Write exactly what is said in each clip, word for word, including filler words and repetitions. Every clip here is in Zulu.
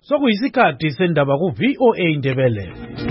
Sokuyisikhathi sendaba ku V O A Ndebele.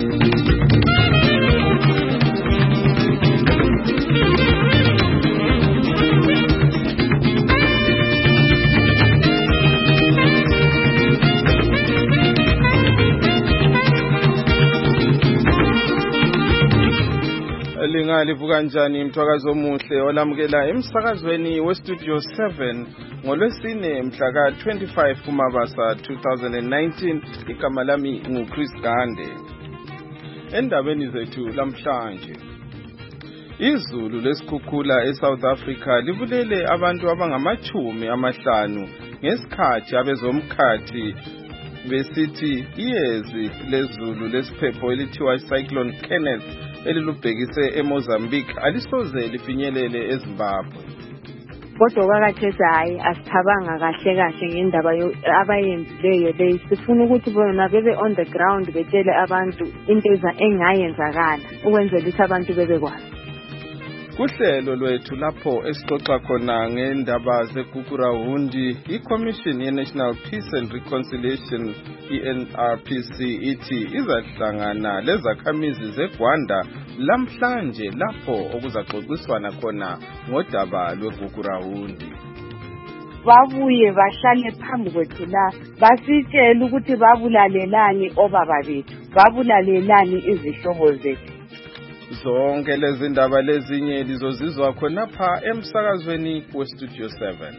Lingalivuka kanjani imthwakazo omuhle olamukela emsakazweni we Studio seven ngolwesine mhla ka twenty-five kuMabasa two thousand nineteen. Igama lami nguChris Gande. Endabeni zethu lamhlanje, izulu lesikhukhula eSouth Africa livulele abantu abangamachumi amahlanu ngesikhathi abezomkhathi besithi iyezi lezulu lesiphepho elithiwa Cyclone Kenneth elilubhekise eMozambique alisoze lifinyelele eZimbabwe. Kodwa kwakathesi hayi asithabanga kahle kahle ngendaba abayenzileyo le. Sifuna ukuthi bona bebe on the ground betshele abantu into engayenzakala ukwenzela ukuthi abantu bebekwazi. Kuhlelo lwethu lapho esixoxa khona ngendaba zeGugurawundi, iCommission ye-National Peace and Reconciliation I N R P C ithi izahlangana lezakhamizi zeGwanda lamhlanje lapho okuzaxoxiswana khona ngodaba lweGugurawundi. Babuye bahlale phambi kwethu la basitshela ukuthi babulalelani obaba bethu, babulalelani izihlobo zethu. Zonke lezi ndaba lezinye lizozizwa khona pha emsakazweni we Studio seven.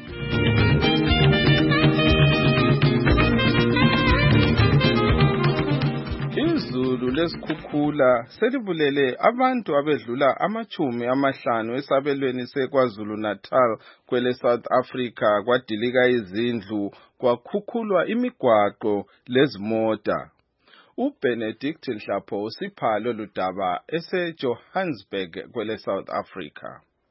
Izulu lesikhukhula selibulele abantu abedlula amachumi amahlanu esabelweni seKwaZulu Natal kwele South Africa, kwadilika izindlu, kwakhukhulwa imigwaqo lezimota. uBenedict Nhlapho usiphalo ludaba eseJohannesburg kwele South Africa.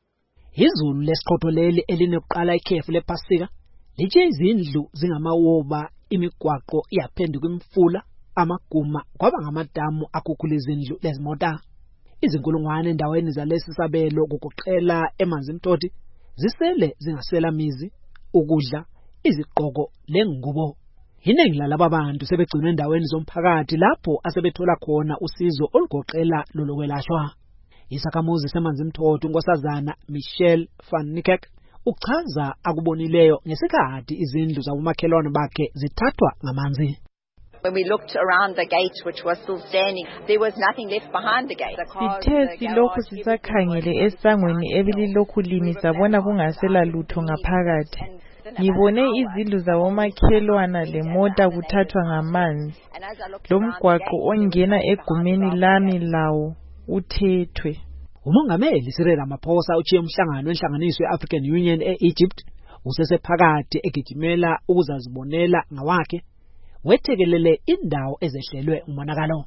Izulu lesiqhotho leli elinokuqala ikhefu lePasika litshe izindlu zingamawoba, imigwaqo yaphenduka imfula, amaguma kwaba ngamadamu akhukhula izindlu lezimota. Izinkulungwane endaweni zalesi sabelo kugoqela eManzimtoti zisele zingasela mizi, ukudla, iziqoko lengubo. Iningi lalaba bantu sebegcinwe endaweni zomphakathi lapho asebethola khona usizo olugoqela lolokwelashwa. Isakhamuzi seManzimtoti uNkosazana Michelle van Niekerk uchaza akubonileyo ngesikhathi izindlu zabomakhelwane bakhe zithathwa ngamanzi. When we looked around the gate which was still standing, there was nothing left behind the gate. Sithe silokhu sisakhangele esangweni ebililokhu limi sabona kungasela lutho ngaphakathi. Ngibone izindlu zabomakhelwana lemota kuthathwa ngamanzi. Lo mgwaqo ongena egumeni lami lawo uthethwe. Umongameli Cyril Ramaphosa uchiye umhlangano wenhlanganiso yeAfrican Union eEgypt usesephakathi egijimela ukuzazibonela ngawakhe wethekelele indawo ezehlelwe umonakalo.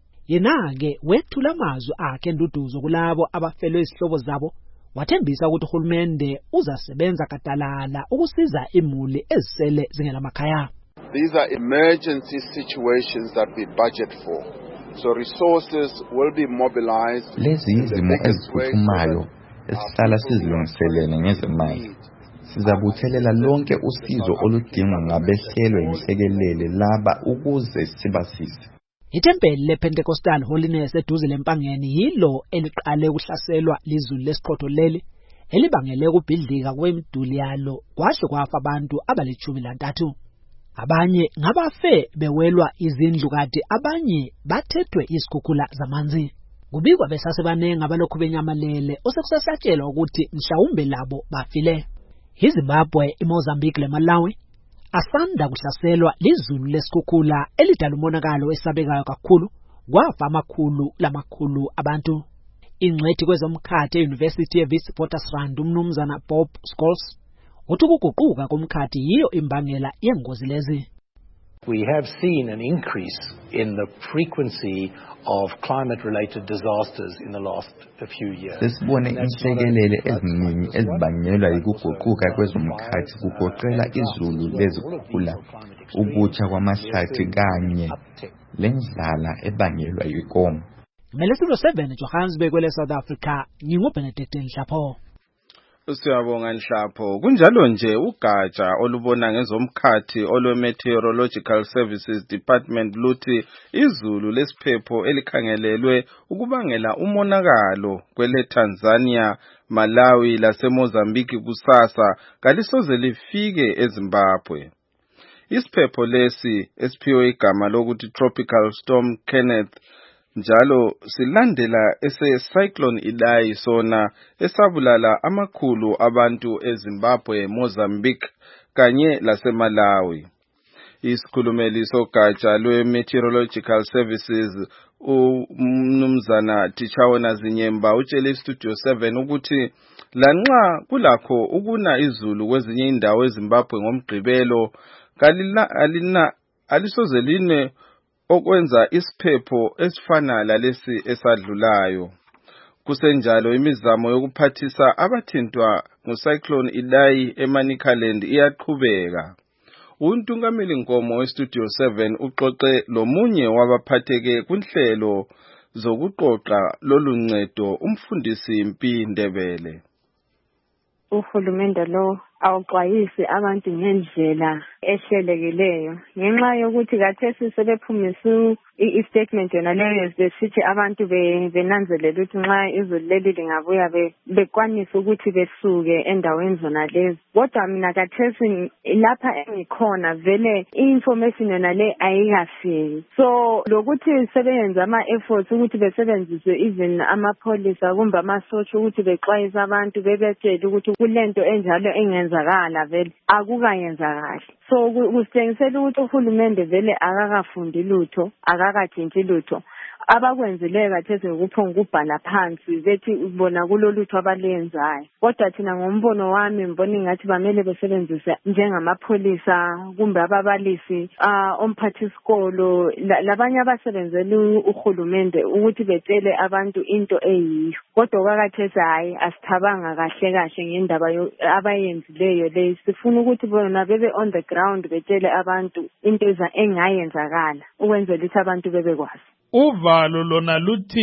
Yena-ke wethula amazwi akhe enduduzo kulabo abafelwe izihlobo zabo, wathembisa ukuthi uhulumende uzasebenza kadalala ukusiza imuli ezisele zingelamakhaya. These are emergency situations that we budget for. So resources will be mobilized. Lezi izimo eziphuthumayo esihlala sizilungiselene ngezimali. Sizabuthelela lonke usizo oludingwa ngabehlelwe inhlekelele laba ukuze sibasize. Itempeli lePentecostal Holiness eduze lempangeni yilo eliqale ukuhlaselwa lizulu lesiqhotho leli elibangele ukubhidlika kwemiduli yalo kwahle kwafa abantu abalithumi lantathu. Abanye ngabafe bewelwa izindlu kade abanye bathethwe isikhukhula zamanzi. Kubikwa besasebanenge abalokhu benyamalele osekusasatshelwa ukuthi mhlawumbe labo bafile. iZimbabwe, iMozambique leMalawi asanda kuhlaselwa lizulu lesikhukhula elidala umonakalo esabekayo kakhulu, kwafa amakhulu lamakhulu abantu. Ingcwethi kwezomkhathi eUniversity yeWitwatersrand umnumzana Bob Scholes uthi ukuguquka komkhathi yiyo imbangela yengozi lezi. We have seen an increase in the frequency of climate-related disasters in the last a few years. Sesibone inhlekelele eziningi ezibangelwa yikuguquka kwezomkhathi kugoqela izulu lezikhukhula, ukutsha kwamahlathi kanye lendlala ebangelwa yikoma. Melesizo seven Johannesburg kwele South Africa, nginguBenedict Nhlapho. Siyabonga Nhlapho. Kunjalo nje ugatsha olubona ngezomkhathi olwe-Meteorological Services Department luthi izulu lesiphepho elikhangelelwe ukubangela umonakalo kwele Tanzania, Malawi laseMozambique kusasa kalisoze lifike eZimbabwe. Isiphepho lesi esiphiwe igama lokuthi Tropical Storm Kenneth njalo silandela ese Cyclone Idai sona esabulala amakhulu abantu eZimbabwe, Mozambique kanye laseMalawi. Isikhulumeli sogatsha lwe-Meteorological Services uMnumzana Tichaona Zinyemba utshele iStudio seven ukuthi lanxa kulakho ukuna izulu kwezinye indawo eZimbabwe ngomgqibelo kalina alina alisoze line okwenza isiphepho esifana lalesi esadlulayo. Kusenjalo imizamo yokuphathisa abathintwa nguCyclone Idai eManicaland iyaqhubeka. Untungameli Nkomo weStudio seven uxoxe lomunye wabaphatheke kunhlelo zokuqoqa loluncedo umfundisi Mpi Ndebele. Uhulumende lo awuxwayisi abantu ngendlela ehlelekileyo ngenxa yokuthi kathesi sebephumisa i-statement yona leyo besithi abantu benanzelela ukuthi nxa izulu leli lingabuya bekwanisa ukuthi besuke endaweni zona lezi. Kodwa mina kathesi lapha engikhona vele i-information yona le ayikafiki. So lokuthi sebenza ama-efforts ukuthi besebenzise even amapholisa kumbe amasotsha ukuthi bexwayise abantu bebetshela ukuthi kulento enjalo engenzakala vele akukayenzakali. So kusitshengisela ukuthi uhulumende vele akakafundi lutho akakatshintshi lutho. Abakwenzileyo kathesi ngokuphonga ukubhala phansi bethi ubona kulolutho abalenzayo. Kodwa thina ngombono wami mbona ngathi bamele besebenzise njengamapholisa kumbe ababalisi ah omphathisikolo labanye abasebenzela uhulumende ukuthi betshele abantu into eyiyo. Kodwa kwakathesi hayi asithabanga kahle kahle ngendaba abayenzileyo le. Sifuna ukuthi bona bebe on the ground betshele abantu into engayenzakala ukwenzela ukuthi abantu bebekwazi. Uvalo lona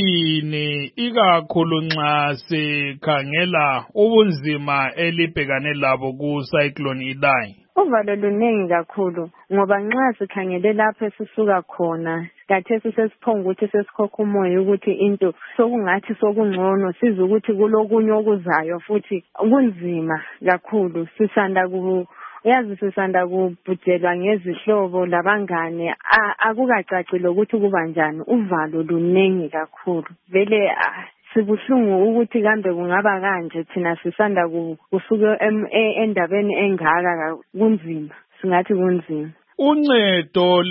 luthini ikakhulu nxa sikhangela ubunzima elibhekane labo ku Cyclone Idai? Uvalo luningi kakhulu ngoba nxa sikhangele lapho esisuka khona kathesi sesiphonga ukuthi sesikhokha umoya ukuthi into sokungathi sokungcono siza ukuthi kulokunye okuzayo futhi kunzima kakhulu. Sisanda ku yazi sisanda kubhujelwa ngezihlobo labangane akukacacile ukuthi kubanjani. Uvalo luningi kakhulu vele sibuhlungu ukuthi kambe kungaba kanje thina sisanda kusuka endabeni engaka kunzima singathi kunzima. Uncedo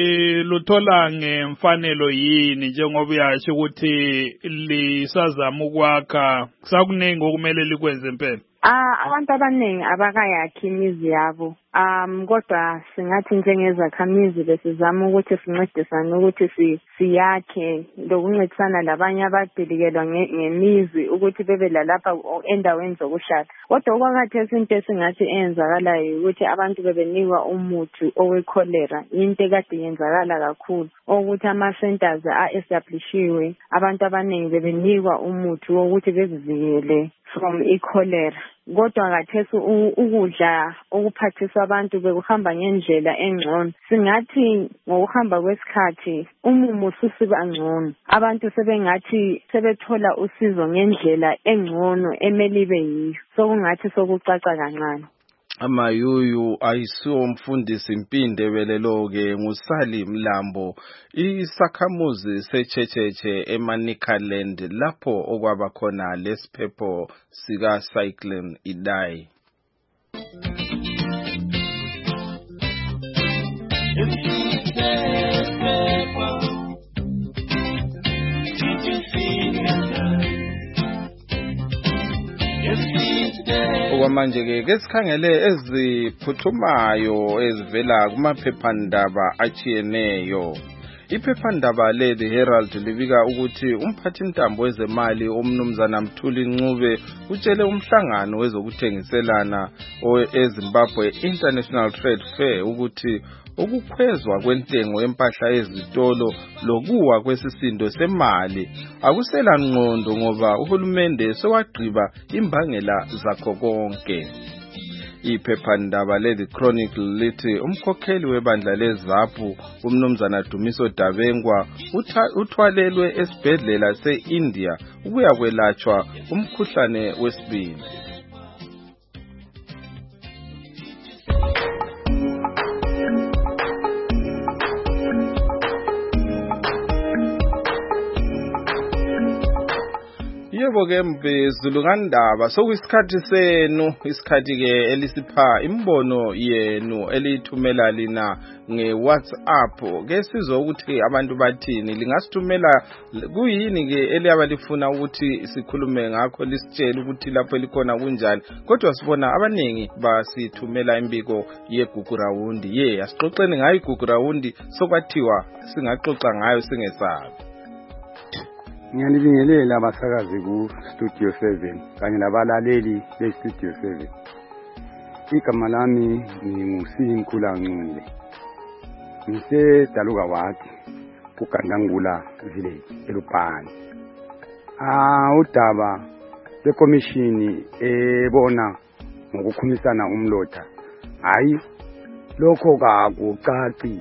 luthola ngemfanelo yini njengoba uyasho ukuthi lisazama ukwakha sakunengi okumele likwenze impela? Ah abantu abaningi abakayakhi imizi yabo. Um kodwa singathi njengezakhamuzi besizama ukuthi sincedisane ukuthi si siyakhe lokuncedisana labanye abadilikelwa ngemizi ukuthi bebe lapha endaweni zokuhlala. Kodwa okwakhathesi into esingathi enzakalayo ukuthi abantu bebenikwa umuthi owecholera into ekade yenzakala kakhulu ukuthi ama centers a-establishiwe abantu abaningi bebenikwa umuthi wokuthi bezivikele from icholera. Kodwa kathesi ukudla okuphathisa abantu bekuhamba ngendlela engcono. Singathi ngokuhamba kwesikhathi umumo ususiba ngcono. Abantu sebengathi sebethola usizo ngendlela engcono emelibe yiyo. Sokungathi sokucaca kancane. Amayuyu ayisiwo mfundisi Mpi Ndebele lo-ke nguSali Mlambo isakhamuzi seChecheche eManicaland lapho okwaba khona lesiphepho sika Cyclone Idai. Okwamanje ke kesikhangele eziphuthumayo ezivela kumaphephandaba achiyeneyo. Iphephandaba le The Herald libika ukuthi umphathintambo wezemali omnumzana Mthuli Ncube utshele umhlangano wezokuthengiselana eZimbabwe International Trade Fair ukuthi ukukhwezwa kwentengo yempahla ezitolo lokuwa kwesisindo semali akusela ngqondo ngoba uhulumende sewagqiba imbangela zakho konke. Iphephandaba le-The Chronicle lithi umkhokheli webandla leZAPU umnumzana Dumiso Dabengwa uthwalelwe esibhedlela se-India ukuya kwelatshwa umkhuhlane wesibili. Yebo ke mbezulu kandaba sokuyisikhathi senu isikhathi ke elisipha imbono yenu elithumela lina ngeWhatsApp ke sizwe ukuthi abantu bathini lingasithumela kuyini ke eliyaba lifuna ukuthi sikhulume ngakho lisitshela ukuthi lapho likhona kunjani kodwa sibona abaningi basithumela imbiko yeGugu Rawundi ye asixoxeni ngayo iGugu Rawundi sokwathiwa singaxoxa ngayo singesabi. Ngiyalibingelela abasakazi ku Studio seven kanye nabalaleli be Studio seven. Igama lami nginguSimkhulu Ncube. Ngise Daluka Wadi kuGandangula village eLupane. Ah udaba lekomishini ebona ngokukhumisana umlotha. Hayi lokho kakucaci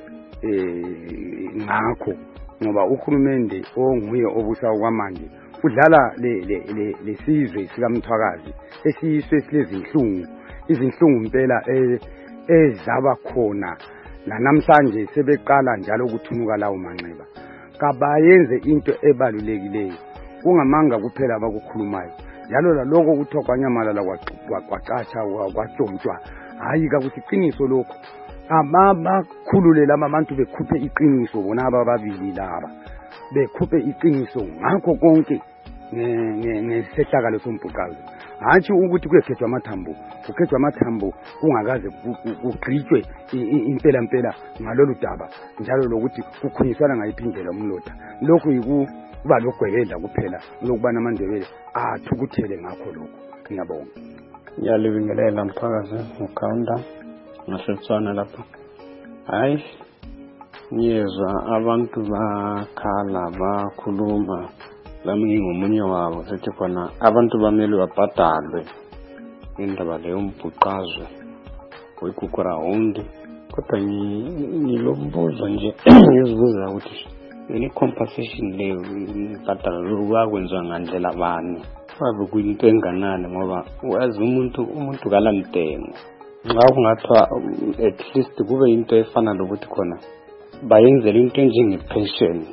eh ngakho ngoba uhulumende onguye obusa kwamanje udlala le le lesizwe sikaMthwakazi esiyiswe silezinhlungu izinhlungu impela ezaba khona namhlanje sebeqala njalo ukuthumuka lawo manxeba kabayenze into ebalulekileyo kungamanga kuphela abakukhulumayo njalo laloko kuthiwa kwanyamala kwacatsha kwathontshwa hayi kakuthi iqiniso lokho abakhululela abantu bekhuphe iqiniso bona ababili laba bekhuphe iqiniso ngakho konke ngesehlakalo sombhuqazo hatshi ukuthi kuyekhethwa amathambo kukhethwa amathambo kungakaze kugqitshwe impela impela ngalolu daba njalo lokuthi kukhunyiswana ngayiphindela umlotha lokho yikuba logwebela kuphela lokubana amandebele athukuthele ngakho lokho. Ngiyabonga. Ngiyalibingelela Mthwakazi ukhawunda ngaseTshwane lapha. Hayi ngiyezwa abantu bakhala bakhuluma lami ngingomunye wabo sethi khona abantu bamele babhadalwe indaba leyo umbhuqazwe weGugu Rawundi kodwa ngilombuzo nje ngizibuza ukuthi ini compensation leyo ibhadala lokwenziwa ngandlela bani babe kuyinto enganani ngoba wazi umuntu umuntu kalamtengo nxa kungathiwa at least kube into efana lokuthi khona bayenzele into njenge-pension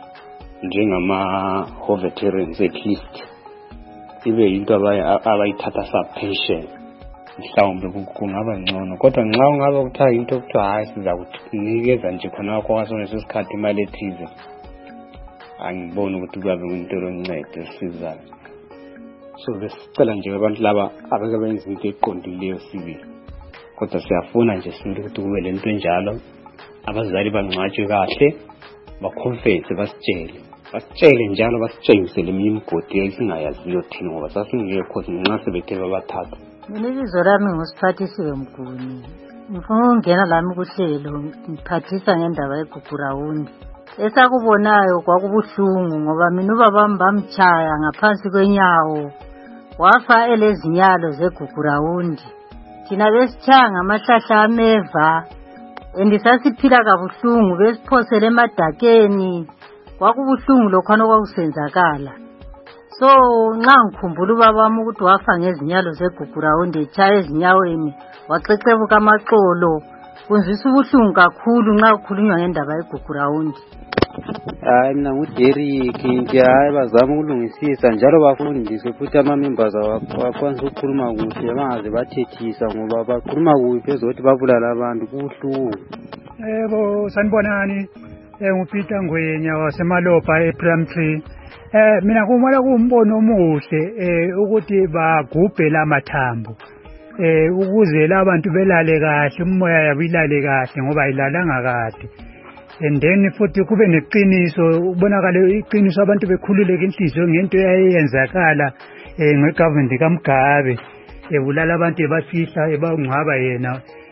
njengama veterans at least ibe into abayithatha sa-pension mhlawumbe kungaba ngcono kodwa nxa ungaba kuthiwa into okuthiwa hayi siza kunikeza nje khona kwasoneso sikhathi imali ethize angiboni ukuthi kuyabe kuyinto loncedo esizayo so besicela nje abantu laba abake benza into eqondileyo sibili kodwa siyafuna nje sibili ukuthi kube lento enjalo abazali bangcwatshwe kahle baconfess basitshele basitshele njalo basitshengisele imigodi esingayaziyo thina ngoba sasingekho nxa sebethe babathatha. Mina ibizo lami ngusiphathisiwe Mguni. Ngifuna ukungena lami kuhlelo ngiphathisa ngendaba yeGugu Rawundi. Esakubonayo kwakubuhlungu ngoba mina ubabami bamtshaya ngaphansi kwenyawo wafa elezinyalo zeGugu Rawundi. Thina besitshaya ngamahlahla ameva endisasiphila kabuhlungu besiphosele emadakeni kwakubuhlungu lokhana okwakusenzakala. So nxa ngikhumbula ubabami ukuthi wafa ngezinyalo zeGugu Rawundi etshaya ezinyaweni wacecebuka amaxolo kunzisa ubuhlungu kakhulu nxa kukhulunywa ngendaba yeGugu Rawundi. Hayi mina nguDerrick nje hayi bazama ukulungisisa njalo bafundiswe futhi ama-members bakwanisa ukukhuluma kuhle bangaze bathethisa ngoba bakhuluma kuhle bezothi babulala abantu kubuhlungu. Yebo sanibonani nguPeter Ngwenya waseMalopa ePrimtree. Eh mina kumala kumbono omuhle eh ukuthi bagubhe lamathambo eh ukuze labantu belale kahle umoya yabo ilale kahle ngoba ilalanga kahle. And then futhi kube neqiniso ubonakala iqiniso abantu bekhululeka inhliziyo ngento eyayenzakala eh ngegovernment kaMgabe ebulala abantu ebafihla ebangcwaba yena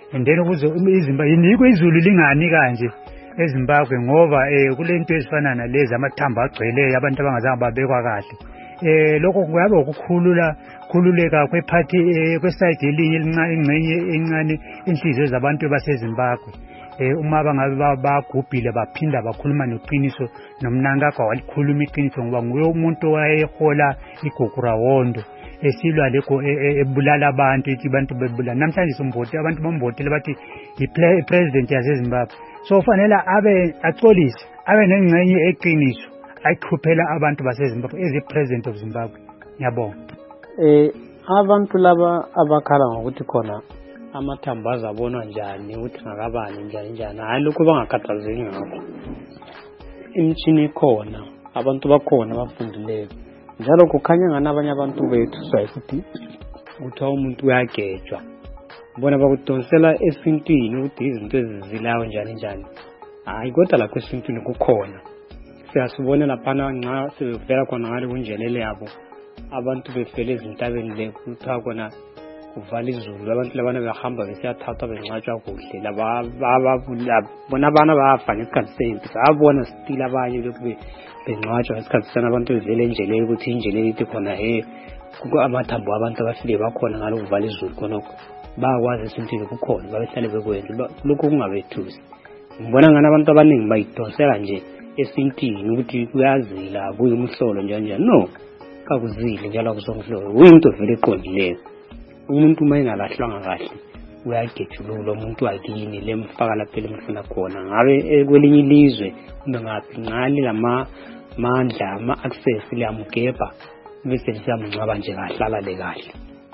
and then ukuze iZimbabwe yiko izulu lingani kanje eZimbabwe ngoba eh kulento ezifana nalezi amathambo agcweleyo abantu abangazange babekwa kahle eh lokho kuyabe ukukhulula khululeka kwephathi kweside elinye ingcenye encane inhliziyo zabantu baseZimbabwe eh uma bangabe bagubhile baphinda bakhuluma neqiniso nomnankakho walikhuluma iqiniso ngoba nguye umuntu owayehola igogurawondo esilwa lekho ebulala abantu ithi abantu bebulala namhlanje somboti abantu bombotile bathi ipresident yaseZimbabwe so fanele abe axolise abe nengcenye eqiniso ayikhuphela abantu baseZimbabwe as president of Zimbabwe ngiyabonga eh abantu laba abakhala ngokuthi khona amathambo azabonwa njani ukuthi ngakabani njani njani hayi lokho bangakhathazeki ngakho imtshini ikhona abantu bakhona abafundileyo njalo kukhanya ngani abanye abantu bethu sayifuthi ukuthi umuntu uyagejwa bona bakudonsela esintwini ukuthi izinto ezizilayo njani njani hayi kodwa lapho esintwini kukhona siyasibona laphana nxa sebevela khona ngale kunjelele yabo abantu befele ezintabeni lekuthiwa khona kuvala izulu abantu labana behamba besiyathathwa bencatshwa kuhle laba bona abana bafa ngesikhathi sempi sabona stile abanye lokhu bencatshwa ngesikhathi sana abantu bevele enjeleni ukuthi injeleni ithi khona he kuko amathambo abantu abafile bakhona ngalo kuvala izulu khonokho bakwazi isintwini kukhona babehlale bekwenza lokho kungabethusi ngibona ngani abantu abaningi bayidonsela nje esintwini ukuthi kuyazila kuye umhlolo njani njani no kakuzile njalo kusomhlolo uyinto vele eqondileyo umuntu uma engalahlwanga kahle uyagejulula umuntu wakini lemfaka lapha lemfuna khona ngabe kwelinye ilizwe kumbe ngaphi ngani lama mandla ama access liyamgeba bese siyamncaba nje kahlala le kahle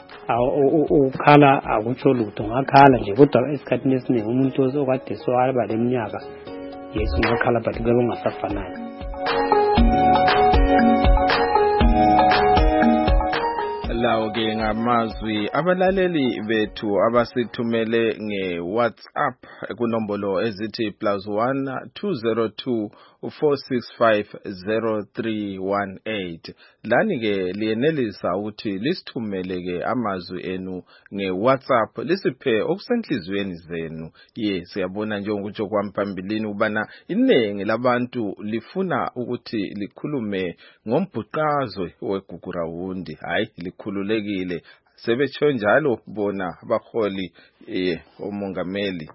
ukhala akutsho lutho ngakhala nje kodwa esikhathini esiningi umuntu okade sohamba leminyaka yesu ngakhala but kube ungasafanayo lawo ke ngamazwi abalaleli bethu abasithumele ngeWhatsApp kunombolo ezithi plus one two zero two four six five zero three one eight lani ke liyenelisa ukuthi lisithumele ke amazwi enu ngeWhatsApp lisiphe okusenhlizweni zenu ye siyabona nje ukuthi kwamphambili ubana inengi labantu lifuna ukuthi likhulume ngombhuqazwe weGugurawundi hayi likhululekile sebetsho njalo bona abaholi eh omongameli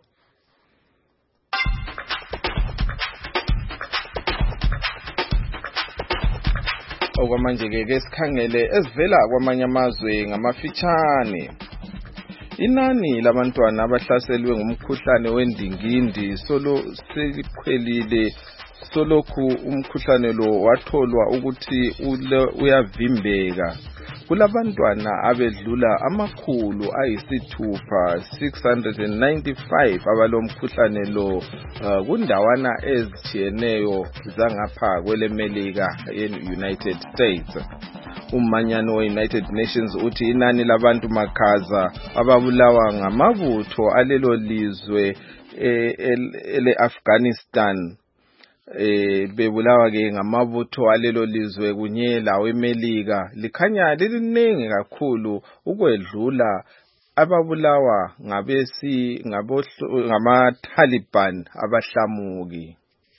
okwamanje ke sikhangele esivela kwamanye amazwe ngamafitshane inani labantwana abahlaselwe ngumkhuhlane wendingindi solo selikhwelile solokhu umkhuhlane lo watholwa ukuthi uyavimbeka kulabantwana abedlula amakhulu ayisithupha six hundred ninety-five abalomkhuhlane lo uh, kundawana ezitshiyeneyo zangapha kwelemelika e-United States. Umanyano we-United Nations uthi inani labantu makhaza ababulawa ngamabutho alelo lizwe ele-Afghanistan eh bebulawa ke ngamabutho alelo lizwe kunye lawo emelika likhanya liningi kakhulu ukwedlula ababulawa ngabesi ngama Taliban abahlamuki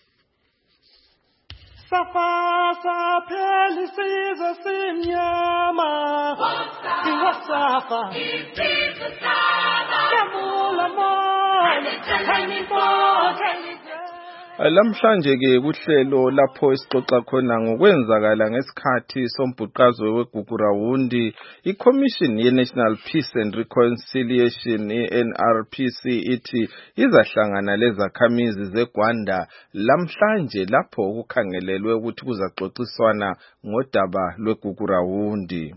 Safa sapheli size simnyama Safa isize saba Yamula mola Tani bo Lamhlanje ke kuhlelo lapho esixoxa khona ngokwenzakala ngesikhathi sombhuqazwe weGugurawundi iCommission yeNational Peace and Reconciliation N R P C ithi izahlangana lezakhamizi zeGwanda lamhlanje lapho kukhangelelwe ukuthi kuzaxoxiswana ngodaba lweGugurawundi.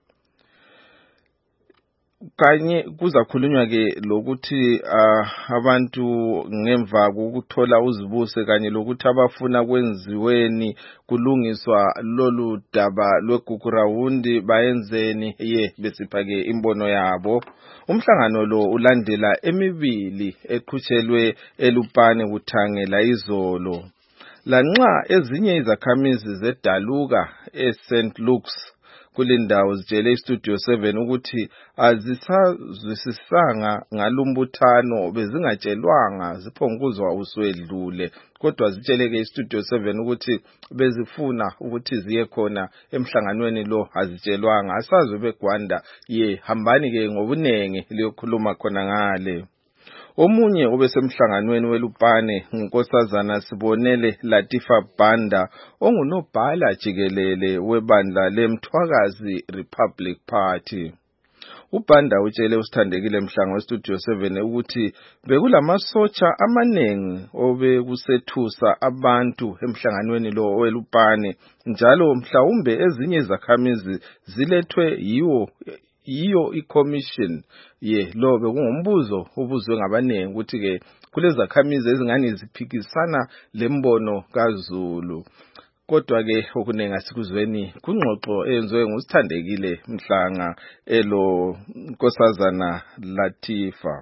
Kanye kuzakhulunywa ke lokuthi uh, abantu ngemva kokuthola uzibuse kanye lokuthi abafuna kwenziweni kulungiswa lolu daba lweGugurawundi bayenzeni ye besiphake imbono yabo. Umhlangano lo ulandela emibili eqhutshelwe eLupane kuthangela izolo lanxa ezinye izakhamizi zedaluka eSaint Luke's kulindawo zitshele iStudio seven ukuthi azisazwisisanga ngalumbuthano bezingatshelwanga ziphonguzwa uswedlule kodwa zitsheleke iStudio seven ukuthi bezifuna ukuthi ziye khona emhlanganweni lo azitshelwanga asazwe beGwanda ye hambani ke ngobunenge liyokhuluma khona ngale. Omunye obesemhlanganweni weLupane ngunkosazana Sibonele Latifa Banda ongunobhala jikelele webandla leMthwakazi Republic Party. uBanda utshele usithandekile mhlango weStudio seven ukuthi bekulamasotsha amanengi obekusethusa abantu emhlanganweni lo weLupane njalo mhlawumbe ezinye izakhamizi zilethwe yiwo yiyo iCommission ye lo bekungumbuzo ubuzwe ngabanengi ukuthi ke kulezakhamizi ezingani ziphikisana lembono kaZulu. Kodwa ke okunengi asikuzweni kungxoxo eyenziwe ngusithandekile mhlanga elo nkosazana Latifa.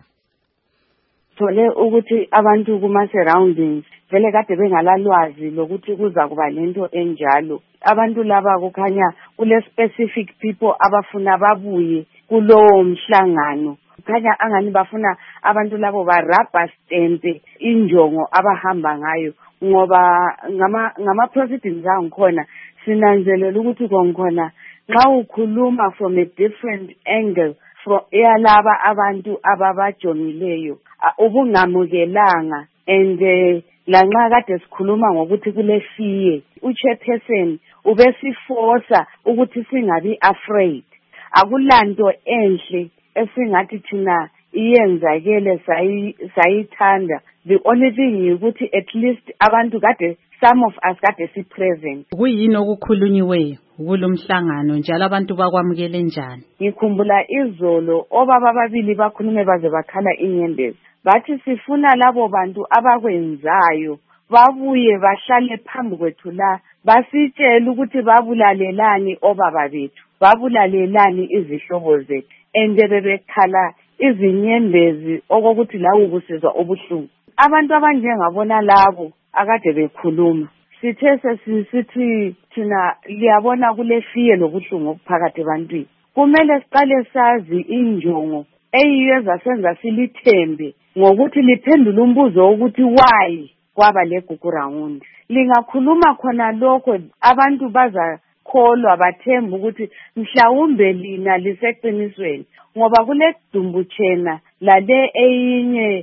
Thole ukuthi abantu kuma surroundings vele kade bengalalwazi lokuthi kuza kuba lento enjalo. Abantu laba kukhanya kule specific people abafuna babuye kulowo mhlangano. Kukhanya angani bafuna abantu labo ba rubber stamp injongo abahamba ngayo ngoba ngama ngama proceedings angikhona sinanzelela ukuthi konkhona nxa ukhuluma from a different angle from yalaba abantu ababajongileyo ubungamukelanga and lanxa kade sikhuluma ngokuthi kulefiye uchairperson ubesiforsa ukuthi singabi afraid akulanto enhle esingathi thina iyenzakele sayithanda. The only thing ukuthi at least abantu kade some of us kade si present. Kuyini okukhulunyiwe kulomhlangano njalo abantu bakwamukele njani? Ngikhumbula izolo obaba ababili bakhulume baze bakhala inyembezi bathi sifuna labo bantu abakwenzayo babuye bahlale phambi kwethu la basitshela ukuthi babulalelani obaba bethu babulalelani izihlobo zethu ende bebekhala izinyembezi okokuthi lawo ubusizwa obuhlungu. Abantu abanjengabona labo akade bekhuluma sithe sesithi thina liyabona kulefiye lobuhlungu obuphakathi ebantwini kumele siqale sazi injongo eyiyo ezasenza silithembe ngokuthi liphendule umbuzo ukuthi why kwaba legugu round. Lingakhuluma khona lokho abantu bazakholwa bathemba ukuthi mhlawumbe lina liseqinisweni ngoba kule dumbu chena lale eyinye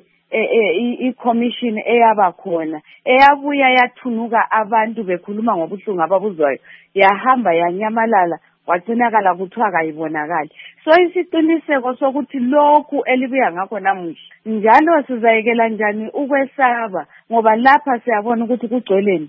i-commission eyaba khona eyabuya yathunuka abantu bekhuluma ngobuhlungu ababuzwayo yahamba yanyamalala wagcinakala kuthiwa kayibonakali. So isiqiniseko sokuthi lokhu elibuya ngakho namuhla njalo sizayekela njani ukwesaba ngoba lapha siyabona ukuthi kugcweleni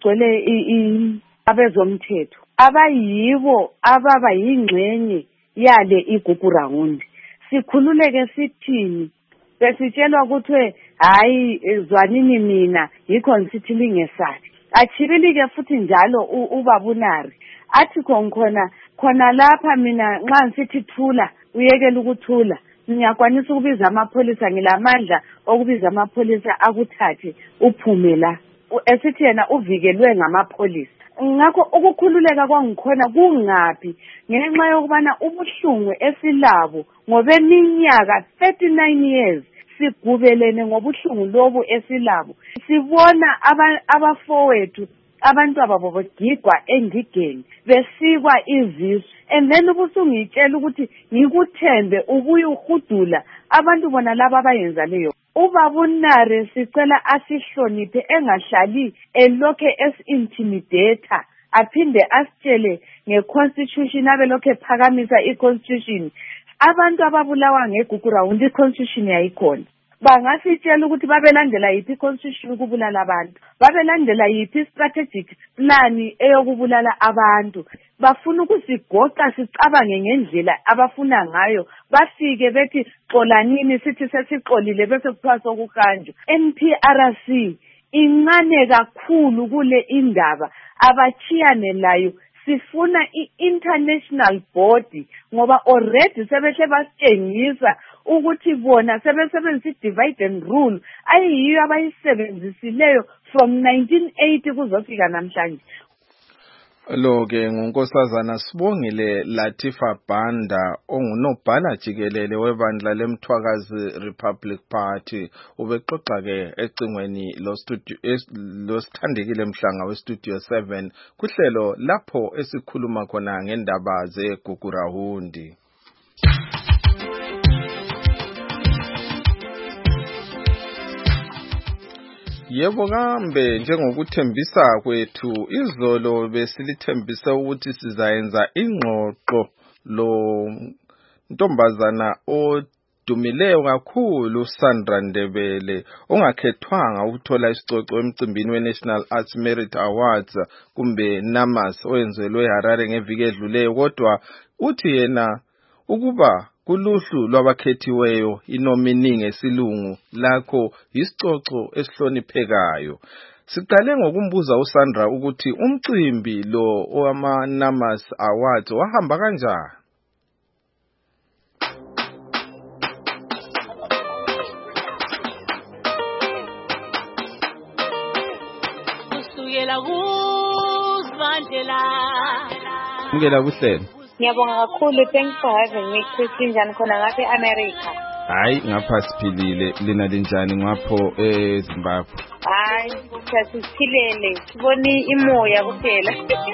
kugcwele abezomthetho abayibo ababa yingxenye yale igugu round. Sikhululeke sithini besitshelwa ukuthi hayi zwanini mina yikho ngithi lingesathi achibilike futhi njalo ubabunari athi khona khona lapha mina nxa ngithi thula uyekela ukuthula ngiyakwanisa ukubiza amapholisa ngilamandla okubiza amapholisa akuthathe uphume la esithi yena uvikelwe ngamapholisa. Ngakho ukukhululeka kwangikhona kungapi ngenxa yokubana ubuhlungu esilabo ngobeminyaka thirty-nine years sigubelene ngobuhlungu lobu esilabo sibona abafowethu abantu ababo begigwa endigeni besikwa izisu and then ubusungitshela ukuthi ngikuthembe ubuye uhudula abantu bona laba abayenza leyo. Ubabunare sicela asihloniphe engahlali elokhe esintimidata aphinde asitshele ngeconstitution abelokhe phakamisa iconstitution. Abantu ababulawa ngegugu round iconstitution yayikhona bangasitshela ukuthi babelandela yipi constitution ukubulala abantu babelandela yipi strategic plan eyokubulala abantu bafuna ukusigoqa sicabange ngendlela abafuna ngayo bafike bethi xolanini sithi sesixolile bese kuthiwa sokuhanjwa. N P R C incane kakhulu kule indaba abachiyane layo sifuna i-international body ngoba already sebehle basitshengisa ukuthi bona sebesebenzisa divide and rule ayiyo abayisebenzisileyo from nineteen eighty kuzofika namhlanje. Lo ke ngunkosazana Sibongile Latifa Banda ongunobhala jikelele webandla leMthwakazi Republic Party ubexoxa ke ecingweni lo studio lo sithandekile mhlanga we Studio seven kuhlelo lapho esikhuluma khona ngendaba zeGugurahundi. Yebo kambe njengokuthembisa kwethu izolo besilithembisa ukuthi sizayenza ingxoxo lo ntombazana odumileyo kakhulu Sandra Ndebele ongakhethwanga ukuthola isicoco emcimbini weNational Arts Merit Awards kumbe NAMAS oyenzelwe eHarare ngeviki edluleyo kodwa uthi yena ukuba kuluhlu lwabakhethiweyo inomini ngesilungu lakho isicoco esihloniphekayo. Siqale ngokumbuza uSandra ukuthi umcimbi lo owama NAMAS Awards wahamba kanjani. Kusukela kuzandlela. Ngela kuhlelo. Ngiyabonga kakhulu, thanks for having me. Christine njani khona ngapha eAmerica? Hayi ngapha siphilile, lina linjani ngapho eZimbabwe? Hayi sasiphilele, siboni imoya kuphela.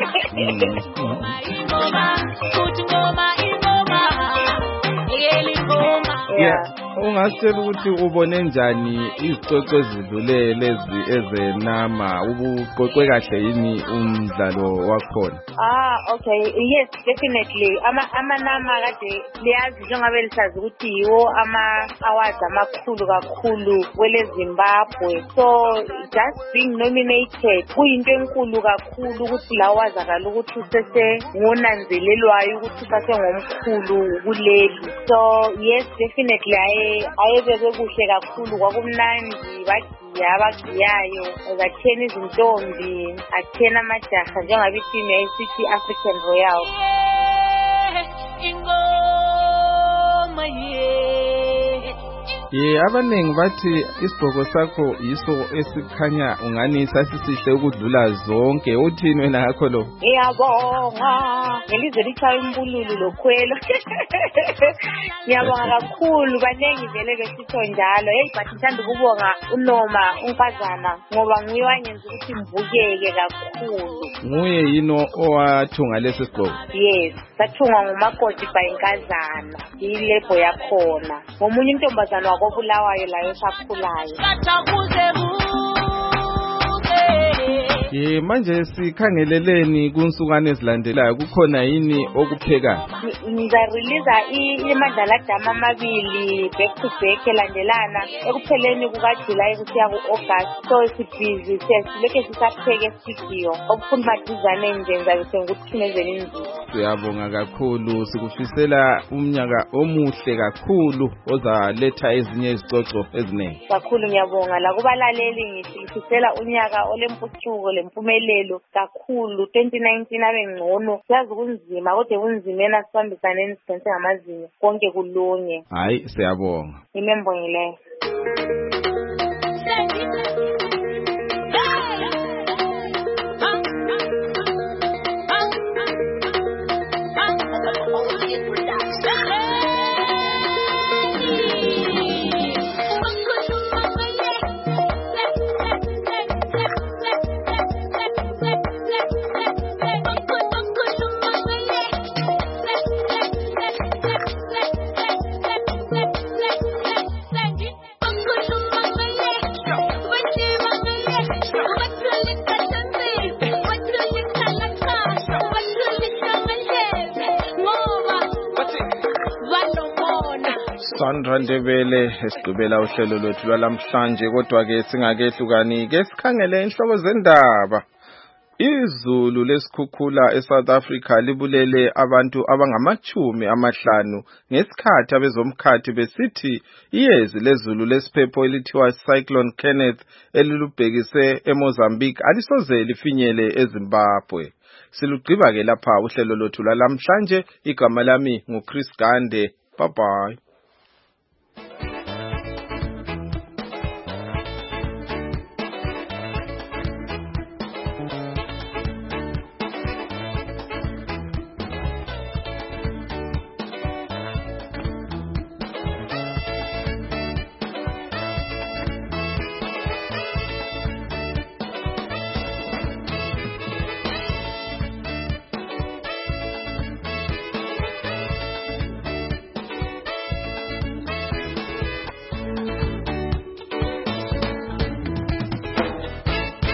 Yeah, ungasitshela ukuthi ubone njani izicoco ezidlule lezi ezenama ubuqoqwe kahle yini umdlalo wakhona? Ah, okay, yes, definitely. Ama ama nama kade liyazi njengoba lisazi ukuthi yiwo ama awards amakhulu kakhulu kwele Zimbabwe. So just being nominated kuyinto enkulu kakhulu ukuthi la wazakala ukuthi usese ngonanzelelwayo ukuthi usase ngomkhulu kuleli. So yes, definitely I ayebeke kuhle kakhulu kwakumnandi bagiya abagiyayo zathena izintombi athena amajaha njengoba itimu yayisithi African Royal. Ye abanengi bathi isibhoko sakho yiso esikhanya ungani sasisihle ukudlula zonke. Uthini wena ngakho lo? Ngiyabonga ngelizwe lichaye umbululu lokhwelo. Ngiyabonga kakhulu banengi vele besitho njalo. Hey but ngithanda ukubonga uNoma unkazana ngoba nguye wanyenza ukuthi ngivukeke kakhulu. Nguye yino owathunga lesi sigqoko? Yes, sathungwa ngumakoti bayinkazana. Yilebo yakhona. Ngomunye intombazana wakobulawayo layo sakhulayo. Ye manje sikhangeleleni kunsukane ezilandelayo kukhona yini okupheka? Ngiza release imadlala dama amabili back to back elandelana ekupheleni kuka July kusiya ku August. So sibhizi sesileke sisapheke studio okufuna madizane nje ngizabe ngikuthumezela indlu. Siyabonga kakhulu sikufisela umnyaka omuhle kakhulu ozaletha ezinye izicoco eziningi. Kakhulu ngiyabonga la kubalaleli ngifisela unyaka olempucuko lempumelelo kakhulu. Twenty nineteen abe ngcono siyazi kunzima kodwa kunzimena sibambisaneni sisenze ngamazinyo konke kulunge. Hayi siyabonga. Imembongile. Sandra Ndebele esigqibela uhlelo lwethu lwalamhlanje kodwa ke singakehlukani ke sikhangele inhloko zendaba. Izulu lesikhukhula eSouth Africa libulele abantu abangamachumi amahlanu ngesikhathi abezomkhathi besithi iyezi lezulu lesiphepho elithiwa Cyclone Kenneth elilubhekise eMozambique alisoze lifinyele eZimbabwe. Silugqiba ke lapha uhlelo lwethu lwalamhlanje. Igama lami nguChris Gande. Bye bye.